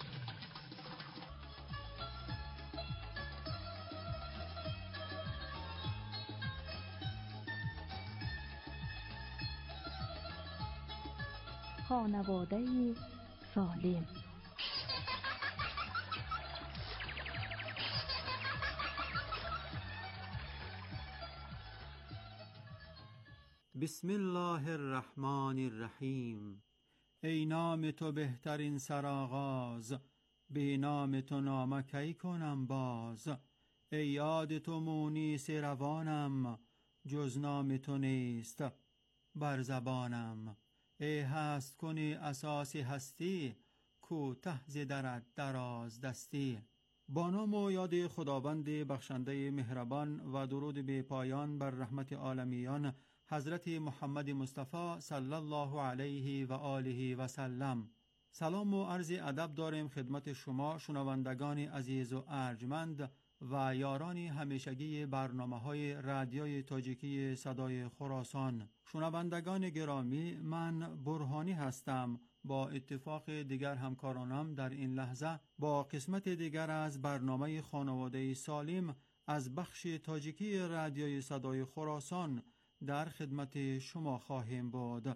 خانواده سالم. بسم الله الرحمن الرحیم. ای نام تو بهترین سرآغاز، بی نام تو نامه کی کنم باز. ای یاد تو مونس روانم، جز نام تو نیست بر زبانم. ای هست کنی اساس هستی، کوته ز درت دراز دستی. با نام و یاد خداوند بخشنده مهربان و درود بی پایان بر رحمت عالمیان حضرت محمد مصطفی صلی الله علیه و آله و سلم. سلام و عرض ادب داریم خدمت شما شنوندگان عزیز و ارجمند و یاران همیشگی برنامه‌های رادیوی تاجیکی صدای خراسان. شنوندگان گرامی، من برهانی هستم. با اتفاق دیگر همکارانم در این لحظه با قسمت دیگر از برنامه خانواده سالم از بخش تاجیکی رادیوی صدای خراسان در خدمت شما خواهیم بود.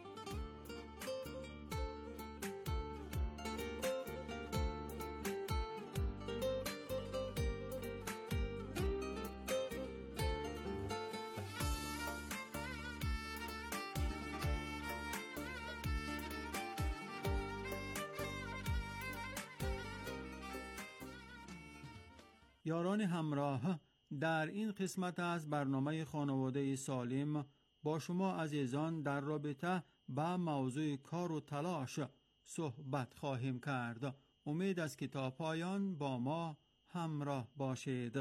یاران همراه، در این قسمت از برنامه خانواده سالم با شما عزیزان در رابطه با موضوع کار و تلاش صحبت خواهیم کرد. امید است که تا پایان با ما همراه باشید.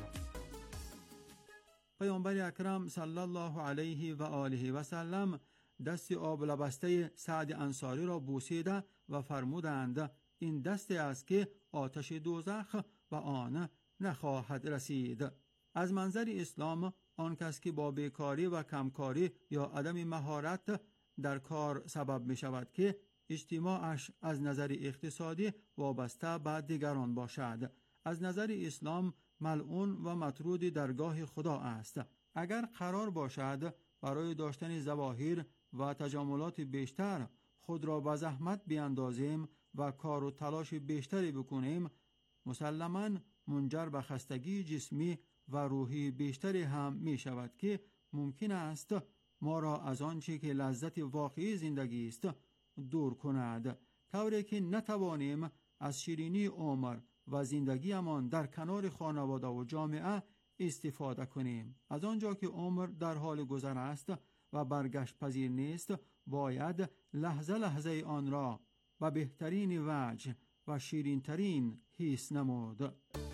پیامبر اکرم صلی الله علیه و آله و سلم دست آب لبسته سعد انصاری را بوسیده و فرمودند این دستی است که آتش دوزخ و آن نخواهد رسید. از منظر اسلام آن کس که با بیکاری و کمکاری یا عدم مهارت در کار سبب می شود که اجتماعش از نظر اقتصادی وابسته به دیگران باشد، از نظر اسلام ملعون و مطرود درگاه خدا است. اگر قرار باشد برای داشتن ظواهر و تجاملات بیشتر خود را به زحمت بیاندازیم و کار و تلاش بیشتری بکنیم، مسلماً منجر به خستگی جسمی و روحی بیشتری هم می شود که ممکن است ما را از آنچه که لذت واقعی زندگی است دور کند، طوری که نتوانیم از شیرینی عمر و زندگیمان در کنار خانواده و جامعه استفاده کنیم. از آنجا که عمر در حال گذر است و برگشت پذیر نیست، باید لحظه لحظه آن را به بهترین وجه و شیرین ترین حس نمود.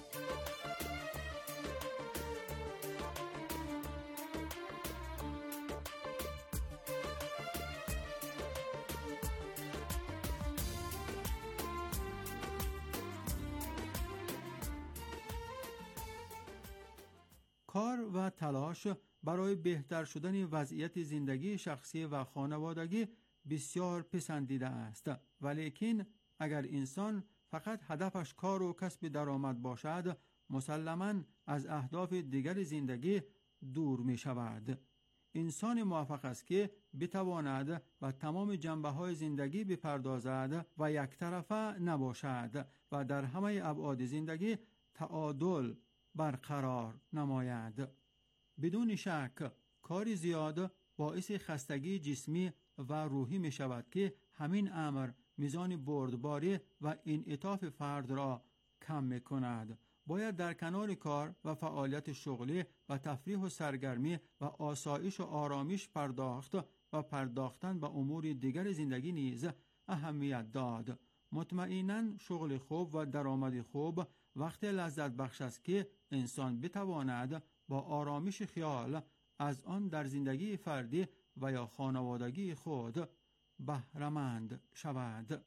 کار و تلاش برای بهتر شدن وضعیت زندگی شخصی و خانوادگی بسیار پسندیده است، ولیکن اگر انسان فقط هدفش کار و کسب درآمد باشد، مسلماً از اهداف دیگر زندگی دور می شود. انسان موفق است که بتواند و تمام جنبه‌های زندگی بپردازد و یک طرفه نباشد و در همه ابعاد زندگی تعادل برقرار نماید. بدون شک کار زیاد باعث خستگی جسمی و روحی می شود که همین امر میزان بردباری و انعطاف فرد را کم می کند. باید در کنار کار و فعالیت شغلی و تفریح و سرگرمی و آسایش و آرامش پرداختن به امور دیگر زندگی نیز اهمیت داد. مطمئناً شغل خوب و درآمد خوب وقت لذت بخش است که انسان بتواند با آرامش خیال از آن در زندگی فردی و یا خانوادگی خود بهره‌مند شود.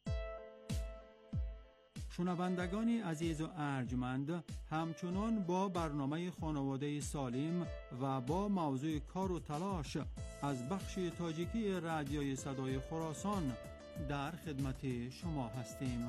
شنوندگان عزیز و ارجمند، همچنان با برنامه خانواده سالم و با موضوع کار و تلاش از بخش تاجیکی رادیوی صدای خراسان در خدمت شما هستیم.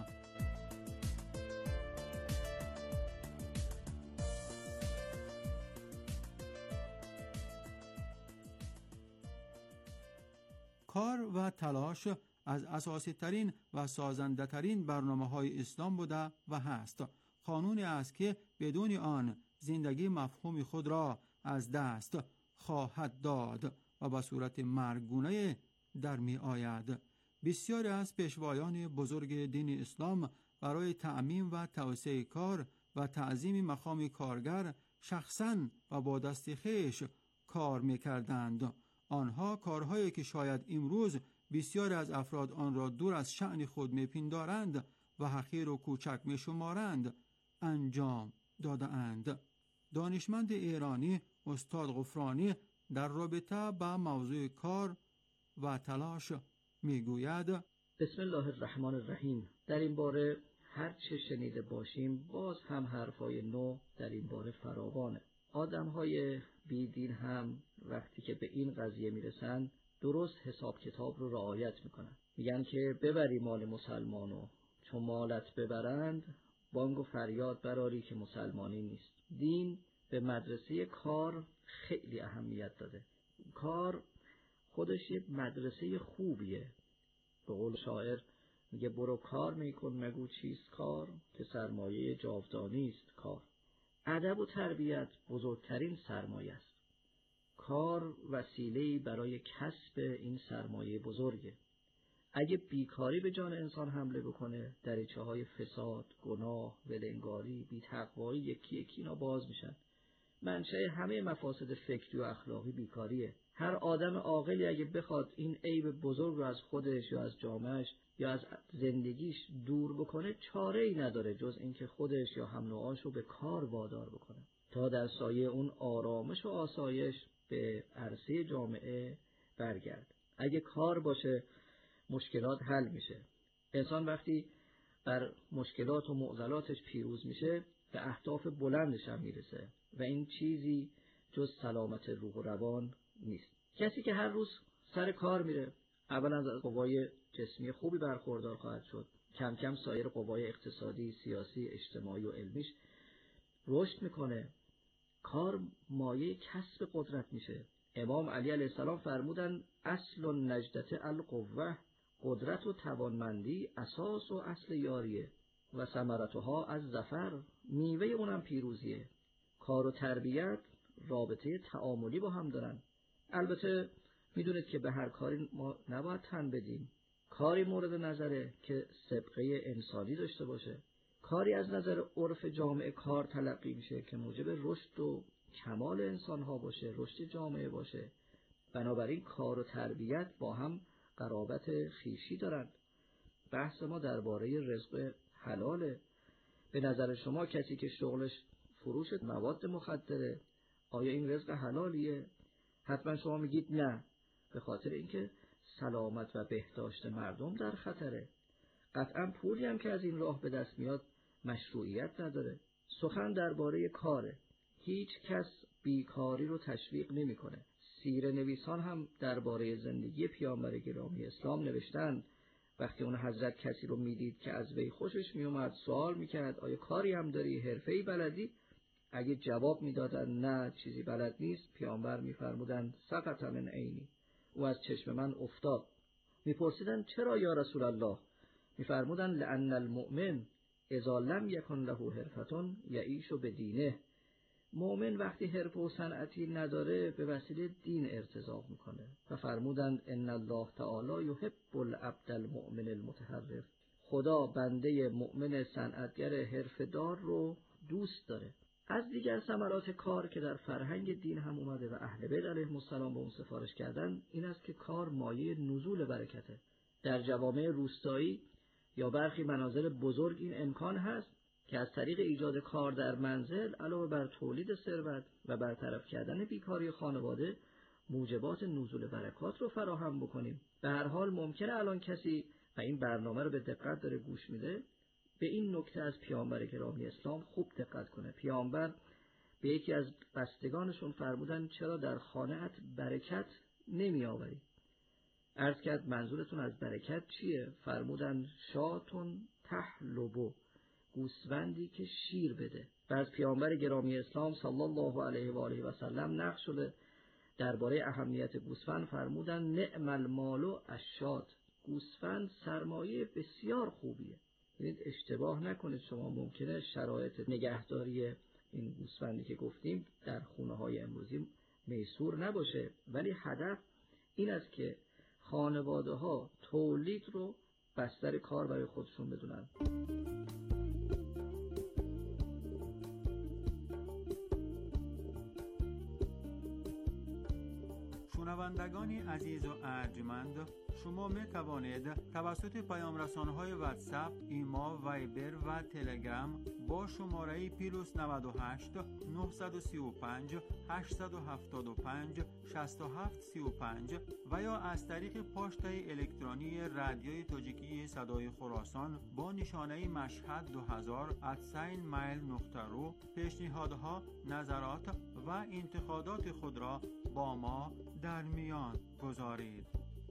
کار و تلاش از اساسی ترین و سازنده ترین برنامه های اسلام بوده و هست. قانونی است که بدون آن زندگی مفهوم خود را از دست خواهد داد و به صورت مرگونه در می آید. بسیاری از پیشوایان بزرگ دین اسلام برای تعمیم و توسعه کار و تعظیم مقام کارگر شخصاً و با دست خویش کار می کردند. آنها کارهایی که شاید امروز بسیاری از افراد آن را دور از شأن خود می‌پندارند و حقیر و کوچک می‌شمارند انجام داده‌اند. دانشمند ایرانی استاد غفرانی در رابطه با موضوع کار و تلاش می‌گوید: بسم الله الرحمن الرحیم. در این باره هر چه شنیده باشیم باز هم حرفای نو در این باره فراوانه. آدم‌های بیدین هم وقتی که به این قضیه میرسن درست حساب کتاب رو رعایت میکنن. میگن که ببری مال مسلمانو، چون مالت ببرند بانگ و فریاد براری که مسلمانی نیست. دین به مدرسه کار خیلی اهمیت داده. کار خودش یه مدرسه خوبیه. به قول شاعر میگه برو کار میکن مگو چیست کار، که سرمایه جاودانی است کار. ادب و تربیت بزرگترین سرمایه است. کار وسیله‌ای برای کسب این سرمایه بزرگه. اگه بیکاری به جان انسان حمله بکنه، دریچه‌های فساد، گناه، ولنگاری، بی‌تقوایی یکی یکی اینا باز میشن. منشأ همه مفاسد فکری و اخلاقی بیکاریه. هر آدم عاقلی اگه بخواد این عیب بزرگ رو از خودش یا از جامعهش یا از زندگیش دور بکنه، چاره‌ای نداره جز اینکه خودش یا هم نوعاش رو به کار وادار بکنه تا در سایه اون آرامش و آسایش به عرصه جامعه برگرد. اگه کار باشه مشکلات حل میشه. انسان وقتی بر مشکلات و معضلاتش پیروز میشه به اهداف بلندش هم میرسه و این چیزی جز سلامت روح و روان نیست. کسی که هر روز سر کار میره اولا از قوای جسمی خوبی برخوردار خواهد شد. کم کم سایر قوای اقتصادی، سیاسی، اجتماعی و علمیش رشد میکنه. کار مایه کسب قدرت میشه. امام علی علیه السلام فرمودن اصل النجدة القوة، قدرت و توانمندی اساس و اصل یاریه و ثمرتها از ظفر، میوه اونم پیروزیه. کار و تربیت رابطه تعاملی با هم دارن. البته میدونید که به هر کاری ما نباید تن بدیم. کاری مورد نظره که سابقه انسانی داشته باشه. کاری از نظر عرف جامعه کار تلقی میشه که موجب رشد و کمال انسانها باشه، رشد جامعه باشه. بنابراین کار و تربیت با هم قرابت خویشی دارند. بحث ما درباره رزق حلاله. به نظر شما کسی که شغلش فروش مواد مخدره آیا این رزق حلالیه؟ حتما شما میگید نه، به خاطر اینکه سلامت و بهداشت مردم در خطره. قطعا پولی هم که از این راه به دست میاد مشروعیت نداره. سخن درباره کاره. هیچ کس بیکاری رو تشویق نمیکنه. سیره نویسان هم درباره زندگی پیامبر گرامی اسلام نوشتن وقتی اون حضرت کسی رو میدید که از وی خوشش میومد سوال میکرد آیا کاری هم داری، حرفه‌ای بلدی؟ اگه جواب میدادن نه چیزی بلد نیست، پیامبر میفرمودن سقط من عینی، او از چشم من افتاد. میپرسیدن چرا یا رسول الله؟ میفرمودن لأن المؤمن اذا لم یکن له حرفة یعیش بدینه. مؤمن وقتی حرفه و صنعتی نداره به وسیله دین ارتزاق میکنه. و فرمودند ان الله تعالی یحب العبد المؤمن المتحرف. خدا بنده مؤمن صنعتگر حرفه‌دار رو دوست داره. از دیگر ثمرات کار که در فرهنگ دین هم اومده و اهل بیت علیهم السلام به اون سفارش کردن این است که کار مایه نزول برکته. در جوامع روستایی یا برخی منازل بزرگ این امکان هست که از طریق ایجاد کار در منزل علاوه بر تولید ثروت و برطرف کردن بیکاری خانواده موجبات نزول برکات رو فراهم بکنیم. به هر حال ممکنه الان کسی و این برنامه رو به دقت داره گوش میده به این نکته از پیامبر گرامی اسلام خوب دقت کنه. پیامبر به یکی از بستگانشون فرمودن چرا در خانه‌ات برکت نمی آوری؟ عرض کرد منظورتون از برکت چیه؟ فرمودن شاتون تحلبو، گوسفندی که شیر بده. و از پیامبر گرامی اسلام صلی الله علیه و آله و سلم نقل شده درباره اهمیت گوسفند فرمودن نعم المال الشات، گوسفند سرمایه بسیار خوبیه. ببینید اشتباه نکنید، شما ممکنه شرایط نگهداری این گوسفندی که گفتیم در خونه‌های امروزی میسور نباشه، ولی هدف این است که خانواده‌ها تولید رو بستر کار برای خودشون بدونن. شنوندگانی عزیز و ارجمند، شما می توانید توسط پیام رسانه‌های واتساپ، ایما، وایبر و تلگرام با شماره +98 935 875 6735 و یا از طریق پاشته الکترونی رادیوی تاجیکی صدای خراسان با نشانه مشهد 2000 @mail.ru پیشنهادها، نظرات و انتقادات خود را با ما در میان گذارید.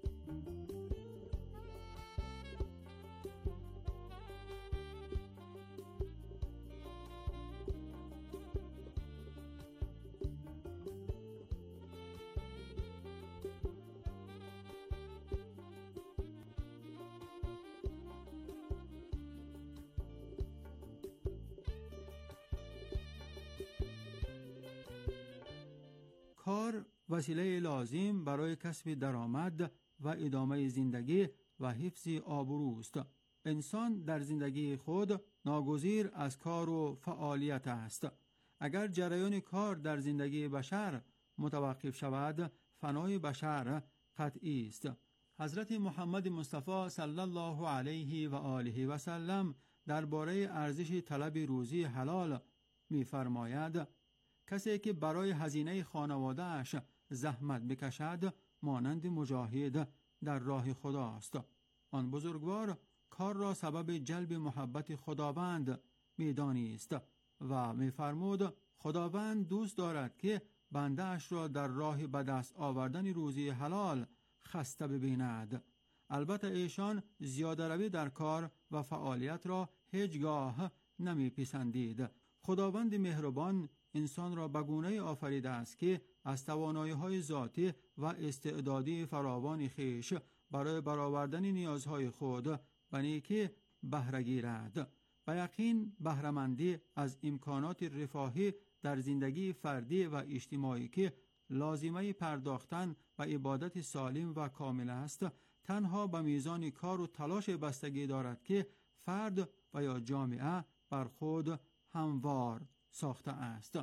کار وسیله لازم برای کسب درآمد و ادامه زندگی و حفظ آبروست. انسان در زندگی خود ناگزیر از کار و فعالیت است. اگر جریان کار در زندگی بشر متوقف شود، فنای بشر قطعی است. حضرت محمد مصطفی صلی الله علیه و آله و سلم درباره ارزش طلب روزی حلال می‌فرماید کسی که برای هزینه خانواده‌اش زحمت بکشد مانند مجاهد در راه خداست. آن بزرگوار کار را سبب جلب محبت خداوند می‌دانست و می‌فرمود خداوند دوست دارد که بنده اش را در راه به دست آوردن روزی حلال خسته ببیند. البته ایشان زیاده روی در کار و فعالیت را هیچگاه نمی‌پسندید. خداوند مهربان انسان را به گونه‌ای آفریده است که از توانایی‌های ذاتی و استعدادی فراوان خویش برای برآوردن نیازهای خود به نیکی بهره گیرد. به یقین بهره‌مندی از امکانات رفاهی در زندگی فردی و اجتماعی که لازمه پرداختن و عبادت سالم و کامل است، تنها به میزان کار و تلاش بستگی دارد که فرد و یا جامعه بر خود هموار ساخته است.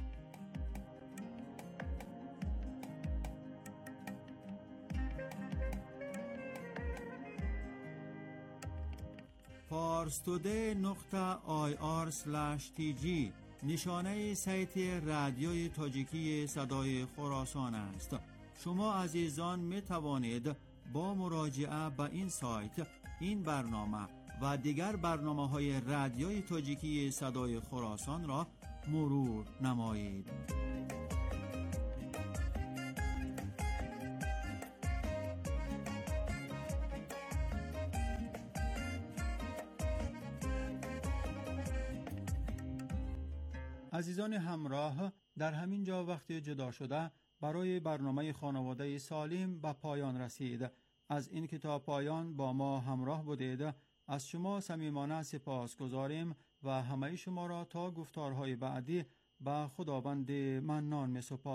parstoday.ir/tg نشانه سایت رادیوی تاجیکی صدای خراسان است. شما عزیزان می توانید با مراجعه به این سایت این برنامه و دیگر برنامه‌های رادیوی تاجیکی صدای خراسان را مرور نمایید. عزیزان همراه، در همین جا وقت جدا شده برای برنامه خانواده سالم به پایان رسید. از این که تا پایان با ما همراه بودید از شما صمیمانه سپاس گذاریم و همه شما را تا گفتارهای بعدی به خداوند منان می سپاریم.